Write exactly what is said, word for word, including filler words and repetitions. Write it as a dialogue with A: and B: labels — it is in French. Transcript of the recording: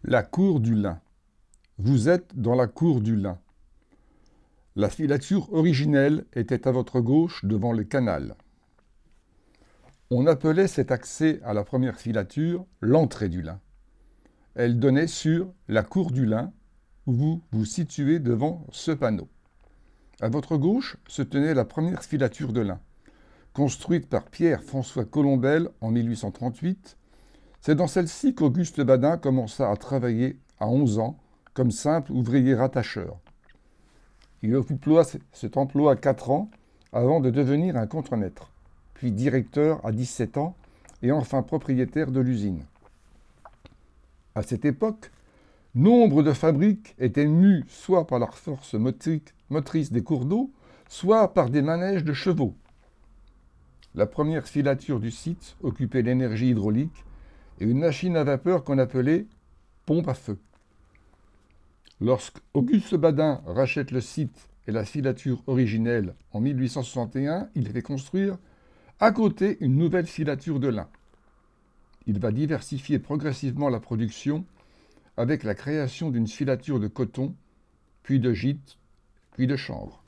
A: La cour du lin. Vous êtes dans la cour du lin. La filature originelle était à votre gauche devant le canal. On appelait cet accès à la première filature l'entrée du lin. Elle donnait sur la cour du lin où vous vous situez devant ce panneau. À votre gauche se tenait la première filature de lin. Construite par Pierre-François Colombel en mille huit cent trente-huit, c'est dans celle-ci qu'Auguste Badin commença à travailler à onze ans comme simple ouvrier rattacheur. Il occupa cet emploi quatre ans avant de devenir un contremaître, puis directeur à dix-sept ans et enfin propriétaire de l'usine. À cette époque, nombre de fabriques étaient mues soit par la force motrice des cours d'eau, soit par des manèges de chevaux. La première filature du site occupait l'énergie hydraulique et une machine à vapeur qu'on appelait pompe à feu. Lorsqu'Auguste Badin rachète le site et la filature originelle en mille huit cent soixante et un, il fait construire à côté une nouvelle filature de lin. Il va diversifier progressivement la production avec la création d'une filature de coton, puis de gîte, puis de chanvre.